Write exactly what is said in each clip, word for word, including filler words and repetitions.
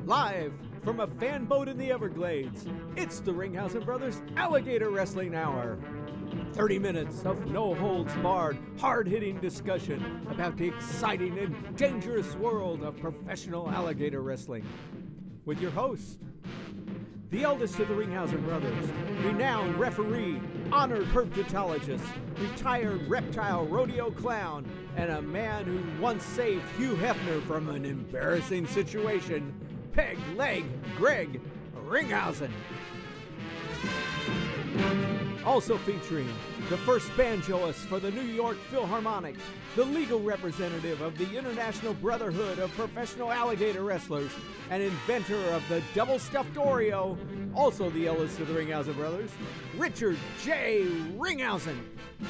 Live from a fan boat in the Everglades, it's the Ringhausen Brothers Alligator Wrestling Hour. thirty minutes of no-holds-barred, hard-hitting discussion about the exciting and dangerous world of professional alligator wrestling. With your hosts, the eldest of the Ringhausen brothers, renowned referee, honored herpetologist, retired reptile rodeo clown, and a man who once saved Hugh Hefner from an embarrassing situation, Peg Leg Greg Ringhausen. Also featuring the first banjoist for the New York Philharmonic, the legal representative of the International Brotherhood of Professional Alligator Wrestlers, and inventor of the double-stuffed Oreo, also the eldest of the Ringhausen brothers, Richard J. Ringhausen.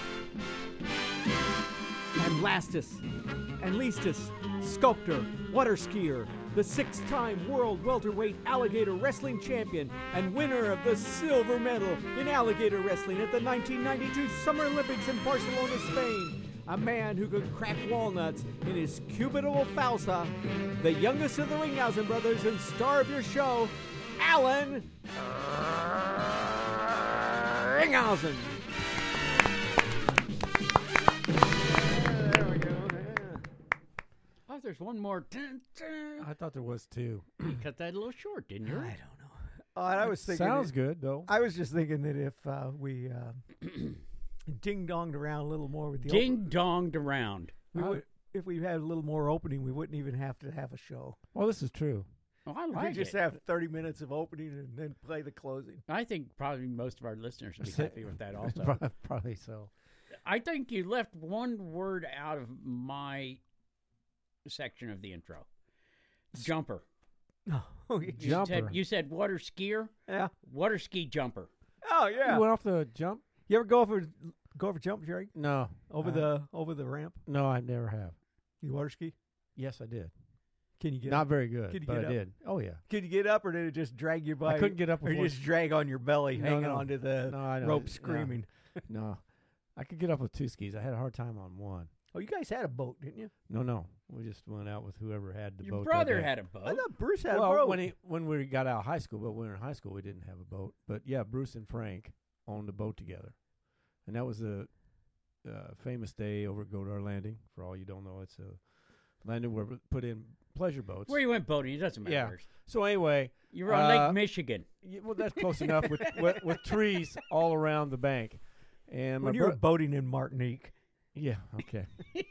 And lastest and leastest, sculptor, water skier, the six-time world welterweight alligator wrestling champion and winner of the silver medal in alligator wrestling at the nineteen ninety-two Summer Olympics in Barcelona, Spain. A man who could crack walnuts in his cubitable falsa, the youngest of the Ringhausen brothers and star of your show, Alan Ringhausen. Oh, there's one more. Dun, dun. I thought there was two. You cut that a little short, didn't you? I don't know. Oh, and I was thinking. Sounds it, good, though. I was just thinking that if uh, we uh, ding-donged around a little more with the Ding-donged around. We would, if we had a little more opening, we wouldn't even have to have a show. Well, this is true. Oh, I We like just it. have thirty minutes of opening and then play the closing. I think probably most of our listeners would be happy with that also. Probably so. I think you left one word out of my section of the intro. Jumper. Oh, You Jumper. said, you said water skier? yeah. Water ski jumper. Oh, yeah. You went off the jump? You ever go over go over jump, Jerry? No. Over Uh, the over the ramp? No, I never have. You water ski? Yes, I did. Can you get Not up? very good, Could you but get I up? did. Oh, yeah. Can you get up, or did it just drag you by? I couldn't get up Or before. you just drag on your belly, No, hanging no. onto the No, I don't. rope, No. screaming. No. I could get up with two skis. I had a hard time on one. Oh, you guys had a boat, didn't you? No, no. We just went out with whoever had the Your boat. that brother day. had a I boat. thought Bruce had well, a boat. when he when we got out of high school, but when we were in high school, we didn't have a boat. But yeah, Bruce and Frank owned a boat together, and that was a uh, famous day over at Godar Landing. For all you don't know, it's a landing where we put in pleasure boats. Where you went boating, it doesn't matter. Yeah. where. So anyway, You were on Uh, Lake Michigan. yeah, well, that's close enough with, with with trees all around the bank. And my when you were bro- boating in Martinique. yeah, okay,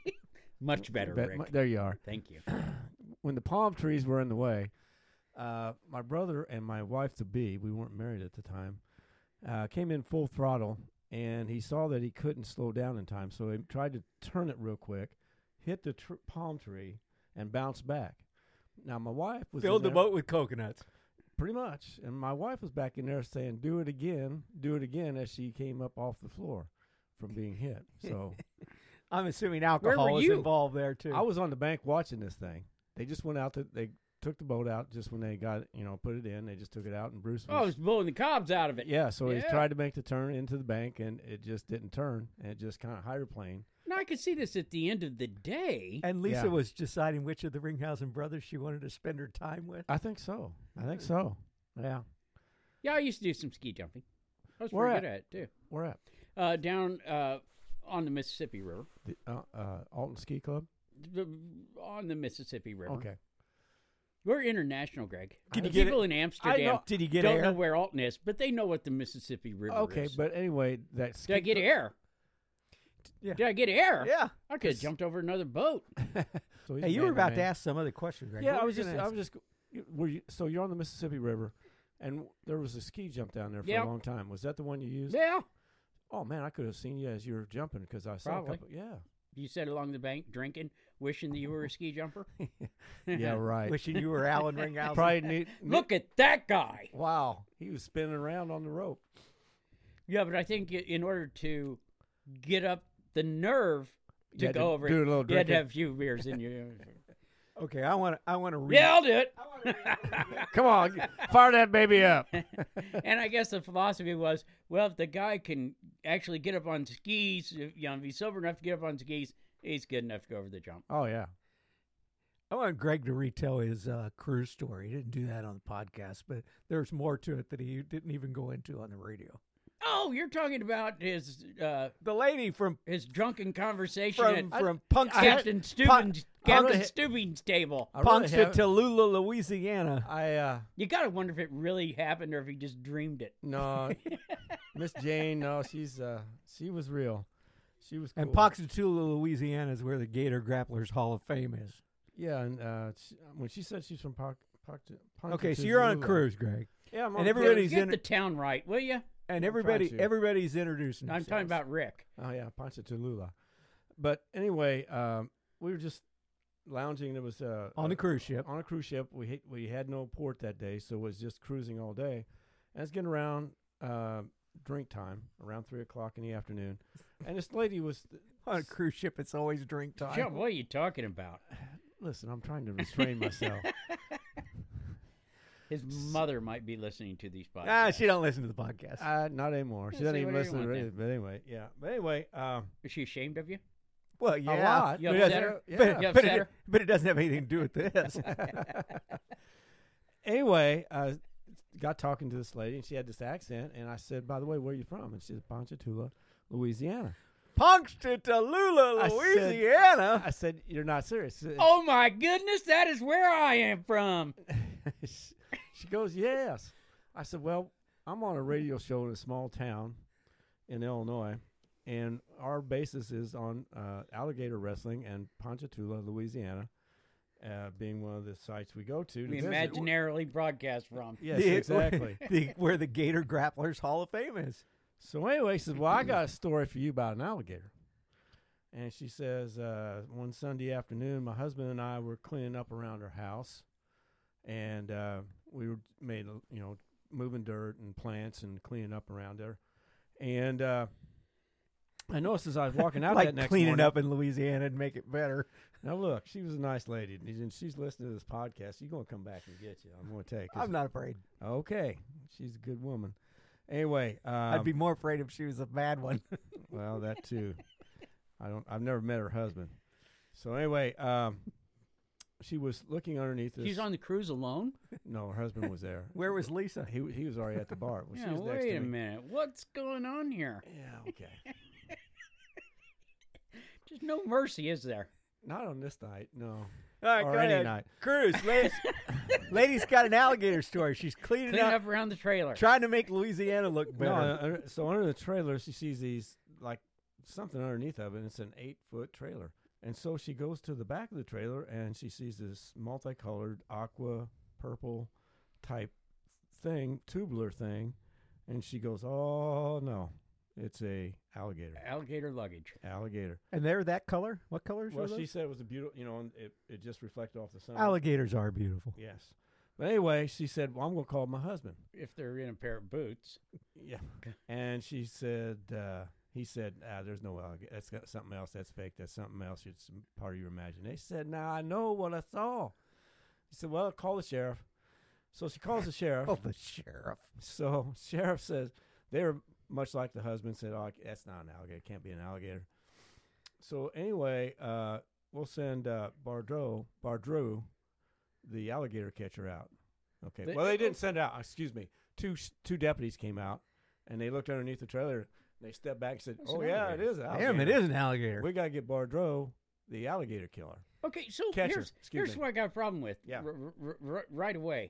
Much better, Bet- Rick. my- there you are. Thank you. When the palm trees were in the way, uh, my brother and my wife to be, we weren't married at the time, uh, came in full throttle, and he saw that he couldn't slow down in time, so he tried to turn it real quick, hit the tr- palm tree, and bounced back. Now my wife was Filled in the there, boat with coconuts. pretty much, and my wife was back in there saying, "Do it again, do it again," as she came up off the floor from being hit. So I'm assuming alcohol were was you? involved there too. I was on the bank watching this thing. They just went out. To, they took the boat out just when they got, you know, put it in. They just took it out, and Bruce was. Oh, I was blowing the cobs out of it. yeah, so he Yeah. tried to make the turn into the bank, and it just didn't turn, and it just kind of hydroplaned. Now, I could see this at the end of the day. and Lisa Yeah. was deciding which of the Ringhausen brothers she wanted to spend her time with. I think so. I think so. Yeah. Yeah, I used to do some ski jumping. I was Where pretty at? good at it, too. Where at? Uh, down uh, on the Mississippi River. The uh, uh, Alton Ski Club. The, on the Mississippi River. Okay. We're international, Greg. Can The you get people it? in I Amsterdam know. Did he get don't air? know where Alton is, but they know what the Mississippi River Okay, is. but anyway, that ski Did I get club- air? Yeah. Did I get air? Yeah. I could have jumped over another boat. So he's Hey, a you were man about to man. ask some other question, Greg. Yeah, What I were was you just, gonna I ask? was just. Were you, so you're on the Mississippi River, and there was a ski jump down there for Yep. a long time. Was that the one you used? Yeah. Oh man, I could have seen you as you were jumping because I saw Probably. a couple. Yeah. You sat along the bank drinking, wishing that you were a ski jumper. Yeah, right. Wishing you were Alan Ringhausen. Probably neat. Look at that guy. Wow, he was spinning around on the rope. Yeah, but I think i- in order to get up the nerve You to had go to over do it, a little you had to drinking. have a few beers in you. Okay, I want to. I want to read. Yeah, I'll do it. Come on, fire that baby up. And I guess the philosophy was, well, if the guy can actually get up on skis, if, you know, if he's sober enough to get up on skis, he's good enough to go over the jump. Oh yeah. I want Greg to retell his uh, cruise story. He didn't do that on the podcast, but there's more to it that he didn't even go into on the radio. Oh, you're talking about his uh, The lady from his drunken conversation from at from Punxsutawney, Captain Steuben's, I Captain really- Steuben's table. I really have- Punxsutawney, Louisiana. I uh You gotta wonder if it really happened or if he just dreamed it. no, Miss Jane. No, she's uh she was real. She was cool. And Punxsutawney, Louisiana is where the Gator Grapplers Hall of Fame is. Yeah, and uh, she, when she said she's from Poc, Poc, Okay, so you're on a Ponchatoula. cruise, Greg, Yeah, I'm on and a everybody's Get in, the town right, will you? and I'm everybody trying to. everybody's introducing. I'm talking themselves. about Rick. Oh yeah, Ponchatoula. But anyway, um, we were just lounging. It was uh, on the uh, cruise ship. on a cruise ship. We hit, we had no port that day, so it was just cruising all day. And it's getting around uh, drink time, around three o'clock in the afternoon, and this lady was. On a cruise ship, it's always drink time. Joe, what are you talking about? Listen, I'm trying to restrain myself. His mother might be listening to these podcasts. Ah, she don't listen to the podcast. Uh, not anymore. She Yeah, doesn't see, even what do you listen to want it. But anyway, yeah. But anyway, um, Is she ashamed of you? well, yeah, lot. You but it upset doesn't- her? Yeah. But, You but upset it, her? but it doesn't have anything to do with this. anyway, I got talking to this lady, and she had this accent. And I said, "By the way, where are you from?" And she said, "Ponchatoula, Louisiana." Punxsutawney, I said- Louisiana. I said, "You're not serious." Oh my goodness, that is where I am from. She goes, "Yes." I said, "Well, I'm on a radio show in a small town in Illinois, and our basis is on uh, alligator wrestling and Ponchatoula, Louisiana, uh, being one of the sites we go to. to We visit." imaginarily broadcast from. Yes, The- exactly. the, where the Gator Grapplers Hall of Fame is. So anyway, she says, "Well, I got a story for you about an alligator." And she says, uh, one Sunday afternoon, my husband and I were cleaning up around our house, and uh, we were made, you know, moving dirt and plants and cleaning up around there. And uh, I noticed as I was walking out like that next cleaning morning, up in Louisiana and make it better. Now look, she was a nice lady, and she's listening to this podcast. She's gonna come back and get you. I'm gonna tell you. 'cause- I'm not afraid. okay. She's a good woman. Anyway, um, I'd be more afraid if she was a bad one. well, that too. I don't. I've never met her husband. So anyway, um, she was looking underneath this. She's on the cruise alone? No, her husband was there. Where was Lisa? He he was already at the bar. Well, Yeah, she was next wait to a me. minute. What's going on here? Yeah. Okay. Just no mercy, is there? Not on this night. No. All right, or go any ahead. night. Cruise, ladies. Lady's got an alligator story. She's cleaning Clean up, up around the trailer. trying to make Louisiana look No. better. uh, uh, so under the trailer, she sees these like something underneath of it. And it's an eight foot trailer. And so she goes to the back of the trailer and she sees this multicolored aqua purple type thing, tubular thing, and she goes, "Oh no, it's a alligator, Alligator luggage. alligator." And they're that color? What colors Well, are she those? said it was a beautiful, you know, and it it just reflected off the sun. Alligators are beautiful. Yes, but anyway, she said, "Well, I'm going to call my husband." If they're in a pair of boots. Yeah, and she said, uh, he said, ah, "There's no alligator. That's got something else. That's fake. That's something else. It's part of your imagination." She said, "Now I know what I saw." He said, "Well, call the sheriff." So she calls the sheriff. Oh, the sheriff. So sheriff says they were much like the husband said, "Oh, that's not an alligator. It can't be an alligator." So anyway, uh, we'll send uh, Bardreau, Bardreau, the alligator catcher, out. Okay. They- well, they didn't send out. Excuse me. Two s- two deputies came out, and they looked underneath the trailer. And they stepped back and said, It's "Oh an yeah, alligator." it is an alligator. Damn, it is an alligator. We gotta get Bardreau, the alligator killer." Okay, so Catcher, here's, excuse here's me. what I got a problem with. Yeah. R- r- r- right away.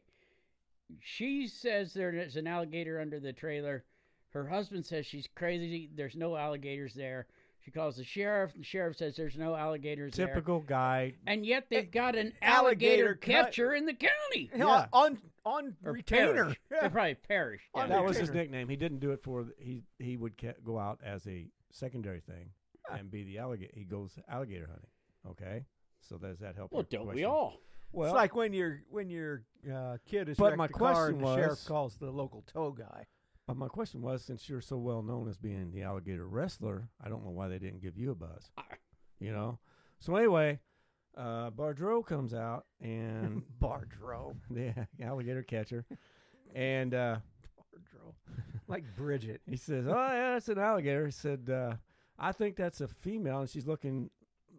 She says there is an alligator under the trailer. Her husband says she's crazy. There's no alligators there. She calls the sheriff. The sheriff says there's no alligators there. Typical guy. And yet they've got an alligator alligator cut- catcher in the county. Hell, Yeah. on on Or retainer. Parrish. Yeah. They probably Parrish. On Yeah. That was his retainer. nickname. He didn't do it for the, he he would ca- go out as a secondary thing and be the alligator. He goes alligator hunting. Okay, so does that help? Well, your don't we question? all? Well, It's like when your when your uh, kid is But wrecked my the car question and the sheriff was- calls the local tow guy. but my question was, since you're so well known as being the alligator wrestler, I don't know why they didn't give you a buzz. You know. So anyway, uh, Bardreau comes out and Bardreau. the alligator catcher, and uh, Bardreau. Like Bridget. he says, "Oh yeah, that's an alligator." He said, uh, "I think that's a female, and she's looking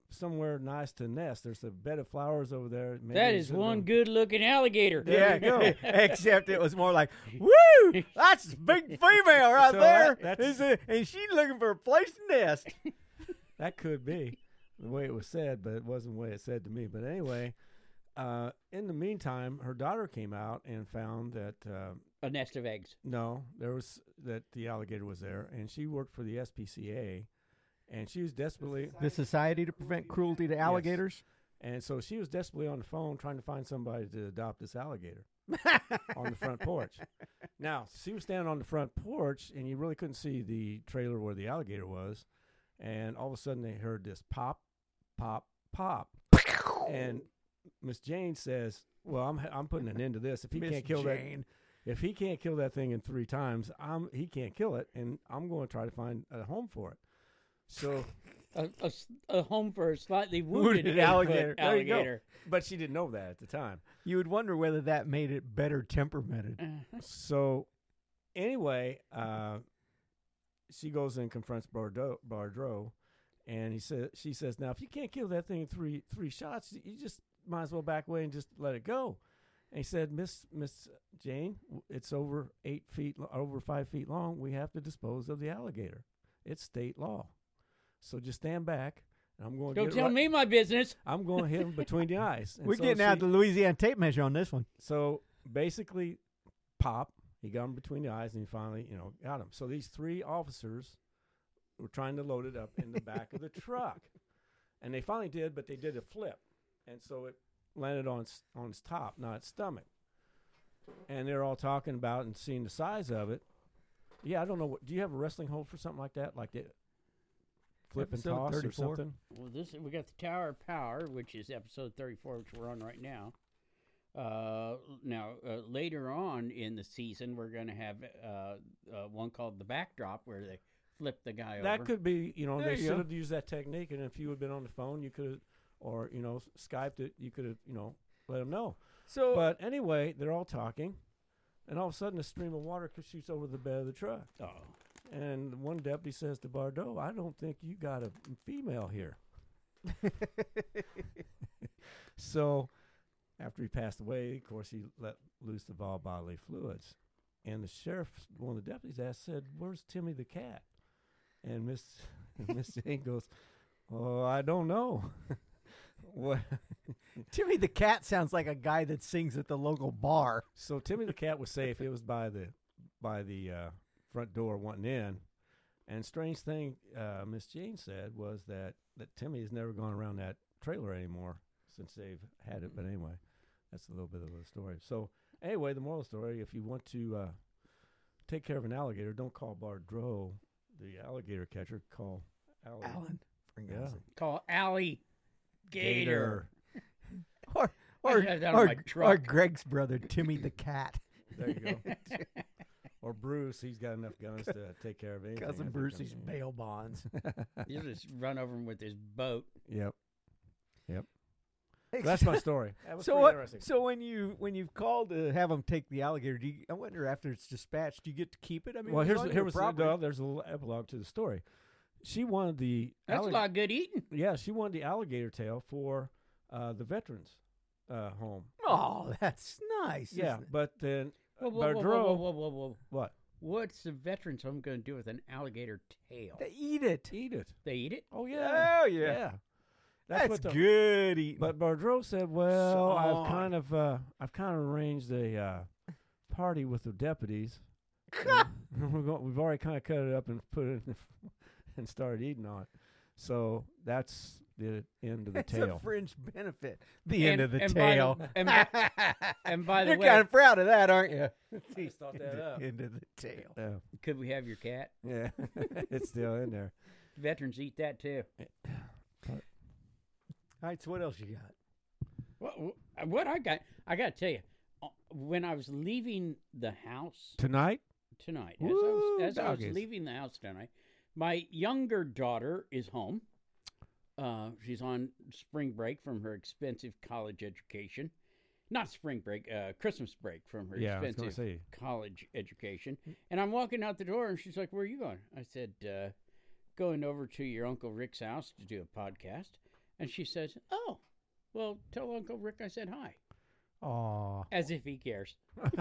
somewhere nice to nest. There's a bed of flowers over there. Maybe That it's is in one the- good-looking alligator. There you go. Except it was more like, woo, that's a big female right So there. that- that's- Is it- and she's looking for a place to nest. That could be the way it was said, but it wasn't the way it said to me. But anyway, uh, in the meantime, her daughter came out and found that uh, A nest of eggs. no, there was that the alligator was there, and she worked for the S P C A, and she was desperately, The Society to Prevent Cruelty to Alligators. and so she was desperately on the phone trying to find somebody to adopt this alligator on the front porch. Now she was standing on the front porch, and you really couldn't see the trailer where the alligator was. And all of a sudden, they heard this pop, pop, pop, and Miss Jane says, "Well, I'm I'm putting an end to this. If he Miss can't kill Jane. that, if he can't kill that thing in three times, I'm he can't kill it, and I'm going to try to find a home for it." So, A, a s- a home for a slightly Wounded wounded alligator. alligator. There you go. alligator. but she didn't know that at the time. You would wonder whether that made it better temperamented. Uh, So, anyway, uh, she goes and confronts Bardot, Bardreau, and he said, "She says, now if you can't kill that thing in three three shots, you just might as well back away and just let it go." And he said, "Miss Miss Jane, w- it's over eight feet, lo- over five feet long. We have to dispose of the alligator. It's state law. So just stand back, and I'm going to Don't get tell right- me my business. I'm going to hit him between the eyes." And We're so getting out she- the Louisiana tape measure on this one. so basically, pop, he got him between the eyes, and he finally, you know, got him. So these three officers were trying to load it up in the back of the truck, and they finally did, but they did a flip, and so it landed on its, on its top, not its stomach. And they're all talking about and seeing the size of it. Yeah, I don't know. What, do you have a wrestling hold for something like that, like the flip and Episode toss or thirty-four. something? Well, this we got the Tower of Power, which is episode thirty-four, which we're on right now. Uh, now, uh, later on in the season, we're going to have uh, uh, one called the Backdrop, where they flip the guy That over. could be, you know, There they you should go. have used that technique, and if you had been on the phone, you could have, or you know, Skyped it, you could have, you know, let them know. So, But anyway, they're all talking, and all of a sudden, a stream of water c- shoots over the bed of the truck, Oh. and one deputy says to Bardot, "I don't think you got a female here." So, after he passed away, of course, he let loose of all bodily fluids, and the sheriff, one of the deputies, asked, said, "Where's Timmy the cat?" And Miss Miss Jane goes, "Oh, I don't know." What? Timmy the Cat sounds like a guy that sings at the local bar. So Timmy the cat was safe. It was by the by the uh, front door wanting in. And strange thing, uh, Miss Jane said was that, that Timmy has never gone around that trailer anymore since they've had it. But anyway, that's a little bit of the story. So anyway, the moral of the story, if you want to uh, take care of an alligator, don't call Bardreau, the alligator catcher. Call Allie. Alan. Yeah. Call Allie Gator. Or, I or, had that on or, my or truck. Greg's brother, Timmy the Cat. There you go. Or Bruce, he's got enough guns to take care of anything. I Cousin think. Brucey's bail bonds. You just run over him with his boat. Yep. Yep. That's my story. That was So pretty what? interesting. So when you when you've called to have them take the alligator, do you, I wonder after it's dispatched, do you get to keep it? I mean, Well, it was here's on the, your here was the, property. no, there's a little epilogue to the story. She wanted the That's allig- a lot of good eating. yeah, she wanted the alligator tail for uh, the veterans uh, home. Oh, that's nice. Yeah, isn't it? but then Whoa, whoa, whoa, whoa, Bardreau, whoa, whoa, whoa, whoa. what? What's the veterans home going to do with an alligator tail? They eat it. Eat it. They eat it? Oh yeah, Oh yeah, yeah. that's, what the, good eating. But Bardreau said, "Well, I've Son. kind of, uh, I've kind of arranged a uh, party with the deputies. And we're going, we've already kind of cut it up and put it in the f- and started eating on it. So that's the end of the It's tail. a fringe benefit. The end And- of the and by the- tail. and by- and by the You're way- kind of proud of that, aren't you? Just thought that up. End of the tail. Yeah, Could we have your cat? yeah, it's still in there. Veterans eat that too. All right, so what else you got? What, what I got, I got to tell you, uh, when I was leaving the house Tonight, tonight, as I Woo, was, as I was doggies. leaving the house tonight, my younger daughter is home. Uh, she's on spring break from her expensive college education. Not spring break, uh, Christmas break from her yeah, I was gonna expensive say. college education. And I'm walking out the door, and she's like, "Where are you going?" I said, uh, "Going over to your Uncle Rick's house to do a podcast." And she says, "Oh, well, tell Uncle Rick I said hi." Aw. As if he cares.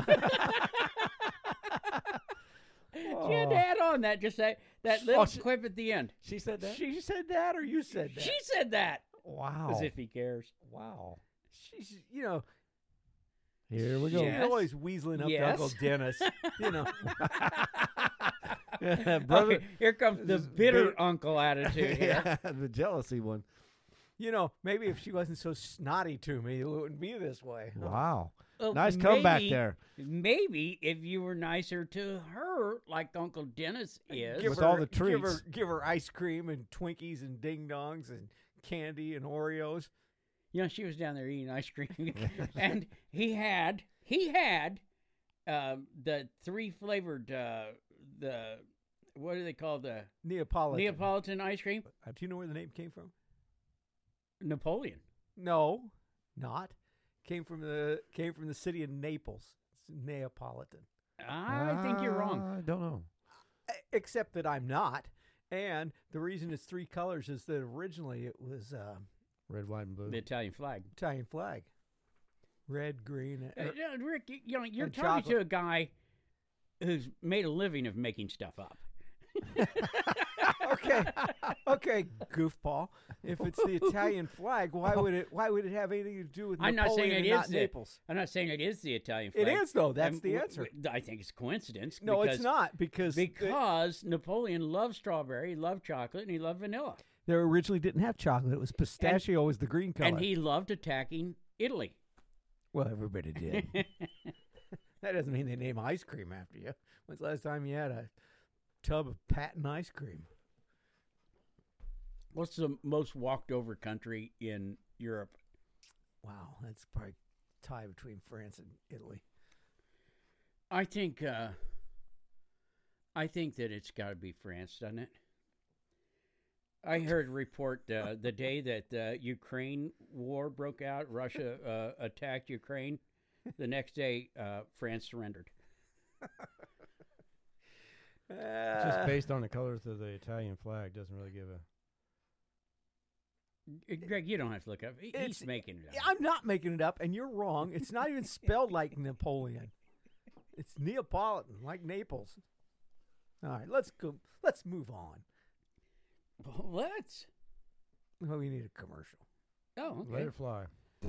She had to add on that, just that, that little Oh, she- quip at the end. She said that? She said that, or you said that? She said that. Wow. As if he cares. Wow. She's, you know, Here we go. she's Yes. always weaseling up Yes. to Uncle Dennis. You know, Brother. Okay, here comes the this is bitter bitter- uncle attitude here. Yeah, the jealousy one. you know, maybe if she wasn't so snotty to me, it wouldn't be this way. huh? Wow. Well, Nice comeback maybe- there. Maybe if you were nicer to her, like Uncle Dennis is. Give With her, all the Give her, treats. give her ice cream and Twinkies and Ding Dongs and candy and Oreos. You know, she was down there eating ice cream, and he had he had uh, the three flavored uh, the what do they call the Neapolitan. Neapolitan ice cream? Uh, Do you know where the name came from? Napoleon. No, not. Came from the came from the city of Naples. It's Neapolitan. I think you're wrong. I don't know. E- Except that I'm not. And the reason it's three colors is that originally it was uh, Red, white, and blue. The Italian flag. Italian flag, red, green. Uh, er, uh, Rick, you, you know, you're and talking chocolate. to a guy who's made a living of making stuff up. okay, okay, goofball. If it's the Italian flag, why would it? Why would it have anything to do with I'm not Napoleon saying it and is not the- Naples? I'm not saying it is the Italian flag. It is though. That's Um, the w- answer. w- I think it's coincidence. No, because, it's not because they- Because Napoleon loved strawberry, he loved chocolate, and he loved vanilla. they originally didn't have chocolate. It was pistachio was the green color. And he loved attacking Italy. well, everybody did. That doesn't mean they name ice cream after you. When's the last time you had a tub of Patton ice cream? What's the most walked over country in Europe? Wow, that's probably a tie between France and Italy. I think uh, I think that it's got to be France, doesn't it? I heard a report uh, the day that the Ukraine war broke out, Russia uh, attacked Ukraine. The next day, uh, France surrendered. Just Uh, based on the colors of the Italian flag doesn't really give a. Uh, Greg, you don't have to look up. He- It's- He's making it up. I'm not making it up, and you're wrong. It's not even spelled like Napoleon. It's Neapolitan, like Naples. All right, let's go. Let's move on. Well, let's. Well, we need a commercial. Oh, Let okay. it fly.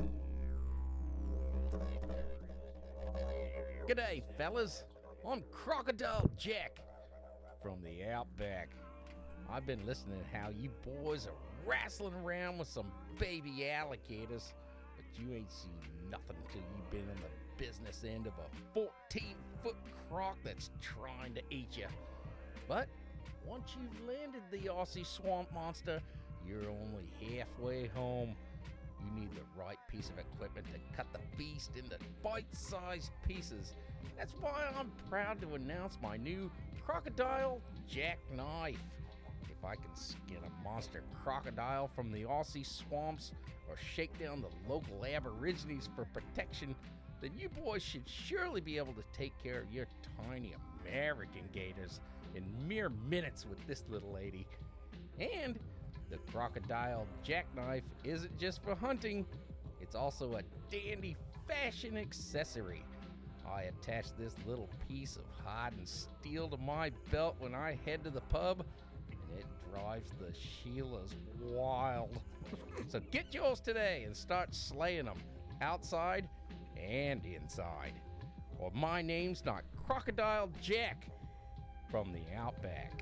G'day, fellas. I'm Crocodile Jack from the Outback. I've been listening to how you boys are wrestling around with some baby alligators, but you ain't seen nothing till you've been in the business end of a fourteen-foot croc that's trying to eat you. But once you've landed the Aussie swamp monster, you're only halfway home. You need the right piece of equipment to cut the beast into bite-sized pieces. That's why I'm proud to announce my new Crocodile Jackknife. If I can skin a monster crocodile from the Aussie swamps or shake down the local aborigines for protection, then you boys should surely be able to take care of your tiny American gators in mere minutes with this little lady. And the Crocodile Jackknife isn't just for hunting, it's also a dandy fashion accessory. I attach this little piece of hide and steel to my belt when I head to the pub, and it drives the Sheilas wild. So get yours today and start slaying them, outside and inside. Or my name's not Crocodile Jack from the Outback.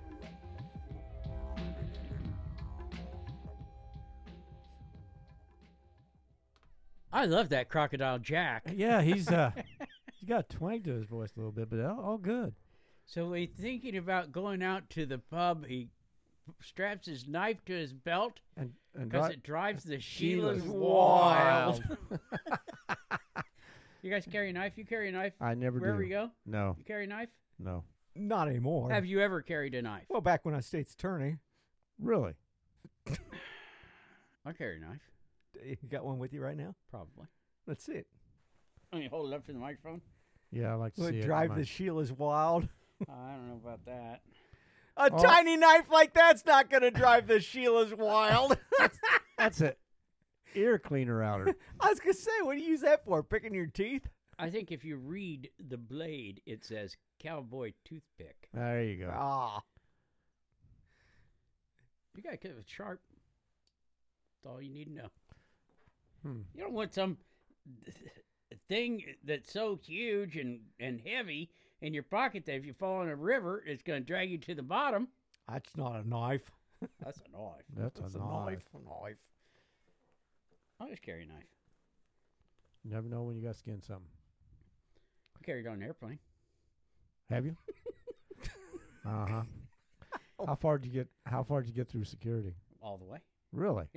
I love that Crocodile Jack. Yeah, he's uh, he's got a twang to his voice a little bit, but all, all good. So he's thinking about going out to the pub. He straps his knife to his belt And and because dri- it drives the Sheila's Sheilas wild. wild. You guys carry a knife? You carry a knife I never wherever do. you go? No, You carry a knife? no, Not anymore. Have you ever carried a knife? Well, back when I was state's attorney, really. I carry a knife, you got one with you right now. probably. Let's see it. I mean, hold it up to the microphone. Yeah, I like to Will see it it. drive My- the Sheila's wild? I don't know about that. A Oh. tiny knife like that's not going to drive the Sheila's wild. That's it. ear cleaner outer. I was gonna say, what do you use that for? Picking your teeth? I think if you read the blade, it says cowboy toothpick. There you go. Ah, You got to keep it sharp. That's all you need to know. Hmm. You don't want some thing that's so huge and, and heavy in your pocket that if you fall in a river, it's going to drag you to the bottom. that's not a knife. That's a knife. That's, That's a a knife. knife. A knife. I always carry a knife. You never know when you got to skin something. I carry it on an airplane. Have you? uh huh. How far did you get? How far did you get through security? All the way. Really?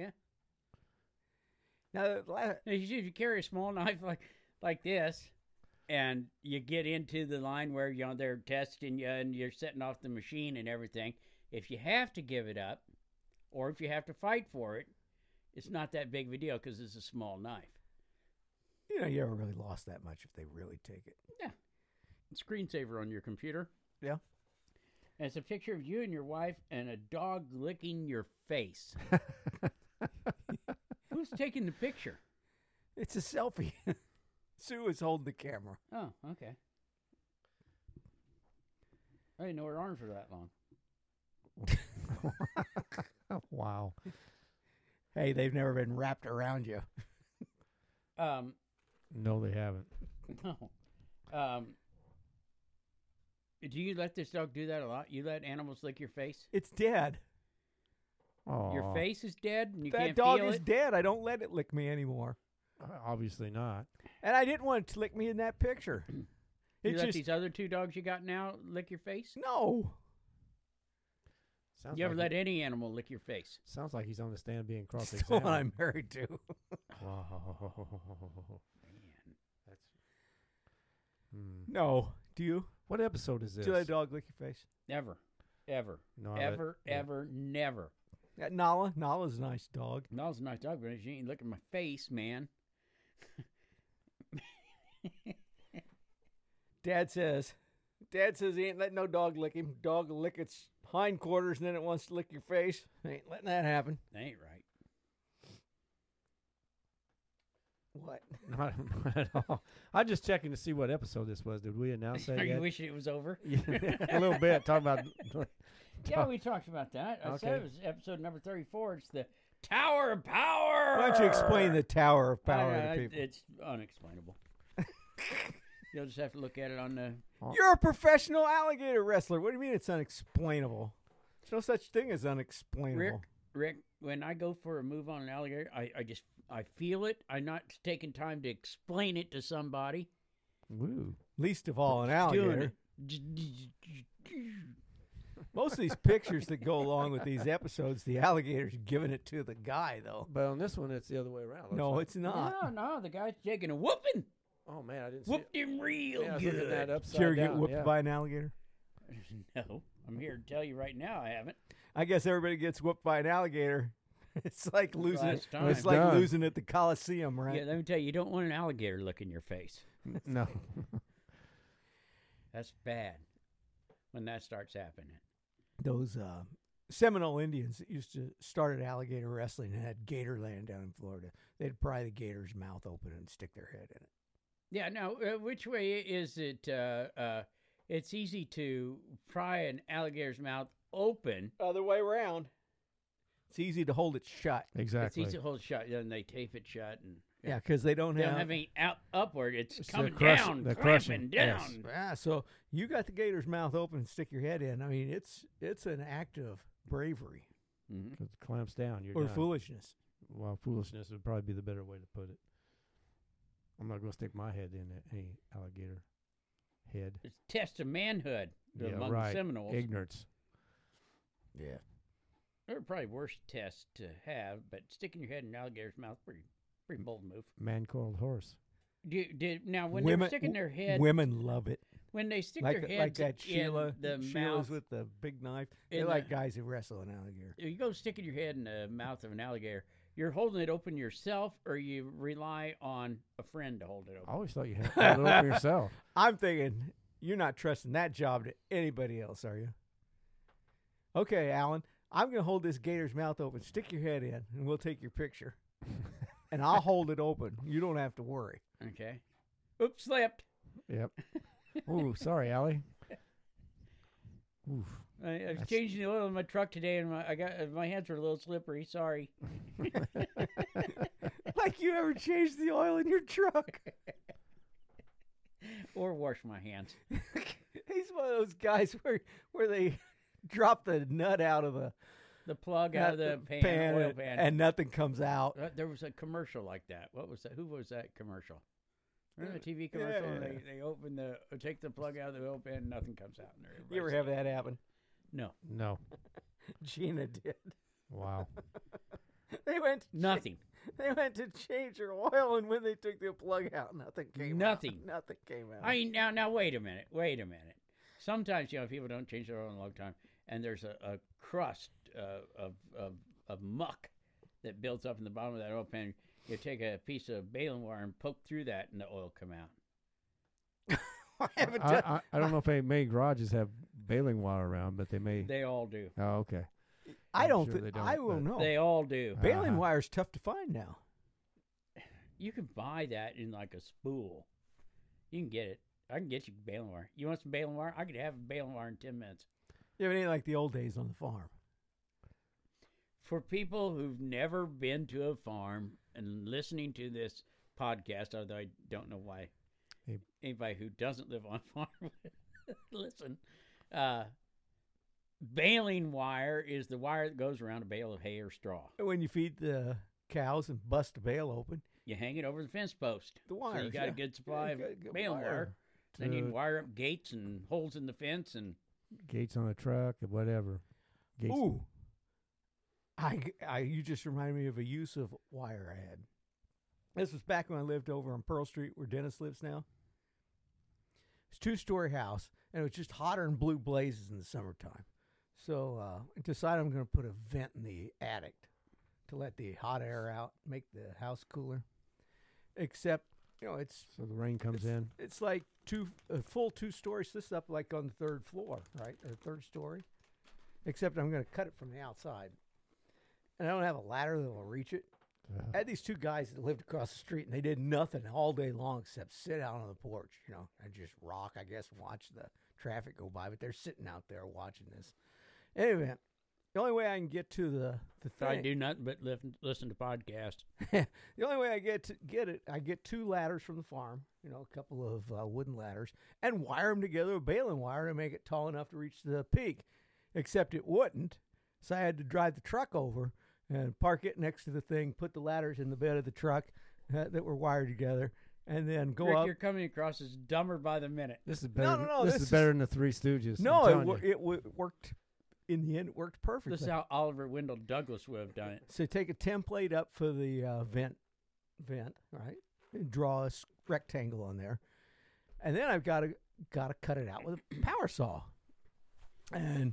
Now, the la- Now, If you if you carry a small knife like like this, and you get into the line where you know they're testing you and you're setting off the machine and everything, if you have to give it up, or if you have to fight for it, it's not that big of a deal because it's a small knife. you know, you ever really lost that much if they really take it? Screensaver on your computer. Yeah. And it's a picture of you and your wife and a dog licking your face. Who's taking the picture? It's a selfie. Sue is holding the camera. Oh, okay. I didn't know her arms were that long. Wow. Hey, they've never been wrapped around you. Um, No, they haven't. no. Um, do you let this dog do that a lot? You let animals lick your face? It's dead. Oh, Your face is dead and you that can't dog feel is it? dead. I don't let it lick me anymore. Obviously not. And I didn't want it to lick me in that picture. You It let just these other two dogs you got now lick your face? no. Sounds You ever like let any animal lick your face? he, sounds like he's on the stand being It's the cross-examined. one I'm married to. Wow. Man. That's. Hmm. No. Do you? What episode is this? Do you let a dog lick your face? Never. Ever. No, I let- ever, yeah. ever, never. That Nala. Nala's a nice dog. No, it's a nice dog, but she ain't licking my face, man. Dad says. Dad says he ain't letting no dog lick him. Dog will lick its hindquarters and then it wants to lick your face. Ain't letting that happen. That ain't right. What? Not, not at all. I'm just checking to see what episode this was. Did we announce that Are you yet? wishing it was over? Yeah, a little bit. Talking about. Yeah, we talked about that. I said Okay. it was episode number thirty-four. It's the Tower of Power. Why don't you explain the Tower of Power I- I- to people? It's unexplainable. You'll just have to look at it on the. You're a professional alligator wrestler. What do you mean it's unexplainable? There's no such thing as unexplainable. Rick, Rick, when I go for a move on an alligator, I, I just I feel it. I'm not taking time to explain it to somebody. Woo. Least of all an Just doing alligator. it. Most of these pictures that go along with these episodes, the alligator's giving it to the guy, though. But on this one, it's the other way around. Looks No, like. it's not. No, no, the guy's taking a whooping. Oh man, I didn't see. Whooped It. him real Yeah, I was looking at that good. upside Did you ever down. get whooped yeah. by an alligator? No, I'm here to tell you right now I haven't. I guess everybody gets whooped by an alligator. It's like losing. Last time. It's It's like done. losing at the Coliseum, right? Yeah, let me tell you, you don't want an alligator look in your face. No. That's bad when that starts happening. Those uh, Seminole Indians that used to start at alligator wrestling and had Gatorland down in Florida. They'd pry the gator's mouth open and stick their head in it. Yeah, now, uh, which way is it? Uh, uh, it's easy to pry an alligator's mouth open. Other way around. It's easy to hold it shut. Exactly. It's easy to hold shut, then they tape it shut. and Yeah, because they don't They have. don't have any out, upward. It's, It's the coming crush- down, the clamping crushing, down. yes. Yeah, so you got the gator's mouth open and stick your head in. I mean, it's it's an act of bravery Mhm. 'Cause it clamps down. You're or done. foolishness. Well, foolishness would probably be the better way to put it. I'm not going to stick my head in any alligator head. It's a test of manhood Yeah, among right. the Seminoles. Ignorance. Yeah. They're probably worse tests to have, but sticking your head in an alligator's mouth, pretty, pretty bold move. Man called horse. Do, did now when women they're sticking their head, Women love it. when they stick Like their like heads that Sheila. in the Sheila's mouth, with the big knife. They in like the- guys who wrestle an alligator. you go sticking your head in the mouth of an alligator. You're holding it open yourself, or you rely on a friend to hold it I open. always thought you had to hold it open yourself. I'm thinking you're not trusting that job to anybody else, are you? Okay, Alan. I'm going to hold this gator's mouth open. Stick your head in, and we'll take your picture. and I'll hold it open. You don't have to worry. Okay. Oops, slipped. Yep. Ooh, sorry, Allie. Oof. I, I was That's- changing the oil in my truck today, and my I got uh, my hands were a little slippery. Sorry. Like you ever changed the oil in your truck? Or wash my hands. He's one of those guys where where they drop the nut out of the The plug out of the pan, pan oil and, pan. and nothing comes out. Uh, there was a commercial like that. What was that? Who was that commercial? Remember the T V commercial? yeah, and yeah. They they open the uh, take the plug out of the oil pan, and nothing comes out. And You ever have that happen? No, No. Gina did. Wow. They went to nothing. They went to change her oil, and when they took the plug out, nothing came Nothing. out. Nothing came out. I mean, now now wait a minute. Wait a minute. Sometimes you know people don't change their oil in a long time, and there's a, a crust uh, of, of of muck that builds up in the bottom of that oil pan. You take a piece of baling wire and poke through that, and the oil come out. I haven't I, done. I, I don't know if any many garages have baling wire around, but they may. They all do. Oh, okay. I I'm don't sure think. they don't, I will but- know. They all do. Baling Uh-huh. wire's tough to find now. You can buy that in like a spool. You can get it. I can get you baling wire. You want some baling wire? I could have baling wire in ten minutes. Yeah, but it ain't like the old days on the farm. For people who've never been to a farm and listening to this podcast, although I don't know why Hey. anybody who doesn't live on a farm would listen, uh, baling wire is the wire that goes around a bale of hay or straw. When you feed the cows and bust the bale open, You hang it over the fence post. the So wires. you got a yeah. good supply Yeah, of you got a good baling wire. Then you To wire up gates and holes in the fence and gates on the truck or whatever. Gates. Ooh. I, I, you just reminded me of a use of wire I had. This was back when I lived over on Pearl Street where Dennis lives now. It's a two-story house, and it was just hotter than blue blazes in the summertime. So uh, I decided I'm going to put a vent in the attic to let the hot air out, make the house cooler. Except, you know, it's So the rain comes in. it's like two a full two stories. This is up like on the third floor, right, or third story. Except I'm going to cut it from the outside, and I don't have a ladder that will reach it. Uh, I had these two guys that lived across the street, and they did nothing all day long except sit out on the porch, you know, and just rock, I guess, and watch the traffic go by. But they're sitting out there watching this. Anyway, the only way I can get to the the I thing, do nothing but listen, listen to podcasts. the only way I get to get it, I get two ladders from the farm, you know, a couple of uh, wooden ladders, and wire them together with baling wire to make it tall enough to reach the peak. Except it wouldn't, so I had to drive the truck over and park it next to the thing, put the ladders in the bed of the truck uh, that were wired together, and then go Rick, up. you're coming across as dumber by the minute. this is better. no, than- no, this, this is is- better than the Three Stooges. No, I'm it, telling wor- you. it w- worked. In the end, it worked perfectly. This is how Oliver Wendell Douglas would have done it. So take a template up for the uh, vent, vent, right? And draw a s- rectangle on there, and then I've got to got to cut it out with a power saw. And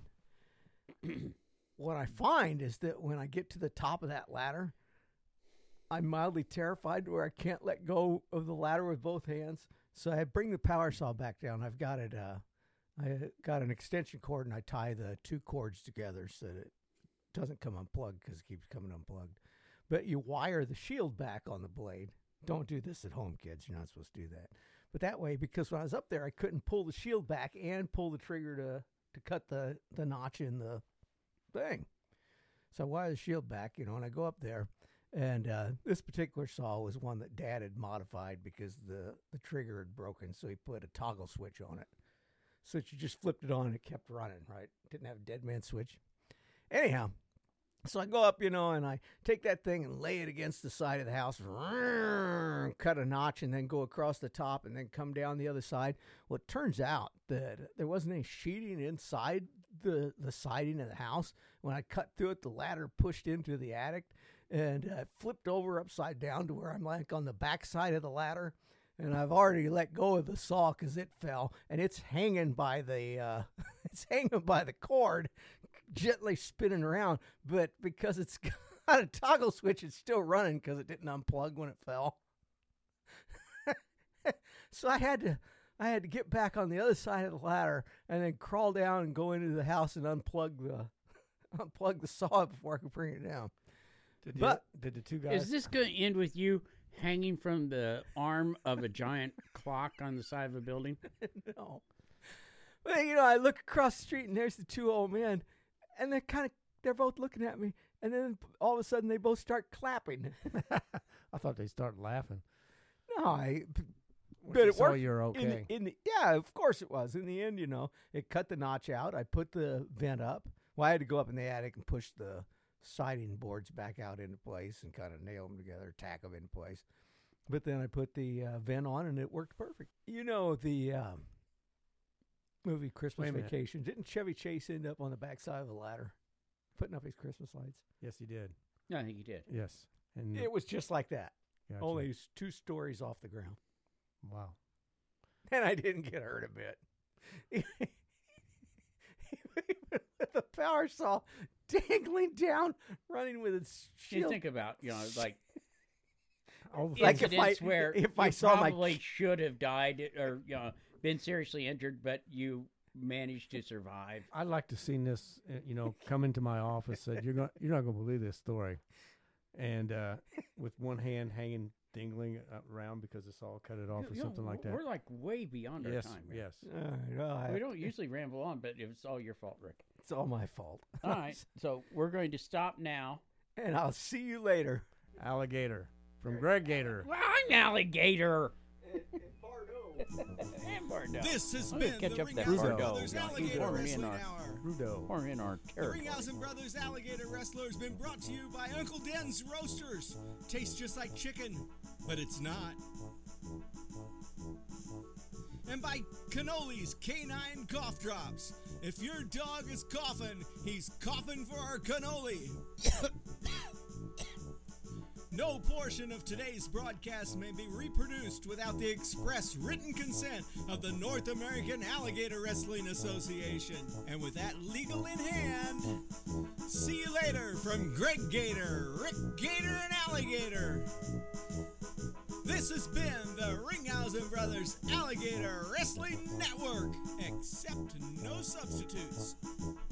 what I find is that when I get to the top of that ladder, I'm mildly terrified to where I can't let go of the ladder with both hands. So I bring the power saw back down. I've got it. Uh, I got an extension cord, and I tie the two cords together so that it doesn't come unplugged because it keeps coming unplugged. But you wire the shield back on the blade. Don't do this at home, kids. You're not supposed to do that. But that way, because when I was up there, I couldn't pull the shield back and pull the trigger to, to cut the, the notch in the thing. So I wire the shield back, you know, and I go up there. And uh, this particular saw was one that Dad had modified because the, the trigger had broken, so he put a toggle switch on it. So that you just flipped it on and it kept running, right? Didn't have a dead man switch. Anyhow, so I go up, you know, and I take that thing and lay it against the side of the house, cut a notch, and then go across the top and then come down the other side. Well, it turns out that there wasn't any sheeting inside the, the siding of the house. When I cut through it, the ladder pushed into the attic and uh, flipped over upside down to where I'm like on the back side of the ladder. And I've already let go of the saw because it fell, and it's hanging by the uh, it's hanging by the cord, gently spinning around. But because it's got a toggle switch, it's still running because it didn't unplug when it fell. So I had to I had to get back on the other side of the ladder and then crawl down and go into the house and unplug the unplug the saw before I could bring it down. Did, But- you, did the two guys? Is this going to end with you hanging from the arm of a giant clock on the side of a building? No. Well, you know, I look across the street and there's the two old men, and they're kind of they're both looking at me, and then all of a sudden they both start clapping. I thought they started laughing. No, I. Once But they it saw worked. you're In okay. the, in the, yeah, of course it was. In the end, you know, it cut the notch out. I put the vent up. Well, I had to go up in the attic and push the siding boards back out into place and kind of nail them together, tack them into place. But then I put the uh, vent on, and it worked perfect. You know the um, movie Christmas Wait a minute. Vacation? Didn't Chevy Chase end up on the backside of a ladder putting up his Christmas lights? Yes, he did. No, I think you did. Yes. And It was just like that, gotcha. only s- two stories off the ground. Wow. And I didn't get hurt a bit. With the power saw dangling down, running with its You shield. think about, you know, like All the Like things- if I- incidents where if you I saw my- probably should have died or, you know, been seriously injured, but you managed to survive. I'd like to see this, uh, you know, come into my office. Said you're going, you're not going to believe this story, and uh, with one hand hanging, dingling around because it's all cut it off You- or you know, something like that. We're like way beyond Yes, our time. here. yes. Uh, no, I- We don't usually ramble on, but it's all your fault, Rick. it's all my fault. All right, so we're going to stop now. And I'll see you later. Alligator from Greg Gator. Well, I'm alligator. And Bardo. This has I'm gonna been catch the up that Ringhausen Bardo. Brothers Yeah, Alligator inform me in Wrestling our- Hour. Rudo. Or in our The territory. Ringhausen Brothers Alligator Wrestler has been brought to you by Uncle Den's Roasters. Tastes just like chicken, but it's not. And by Canoli's Canine Cough Drops. If your dog is coughing, he's coughing for our cannoli. No portion of today's broadcast may be reproduced without the express written consent of the North American Alligator Wrestling Association. And with that legal in hand, see you later from Greg Gator, Rick Gator, and Alligator. This has been the Ringhausen Brothers Alligator Wrestling Network, except no substitutes.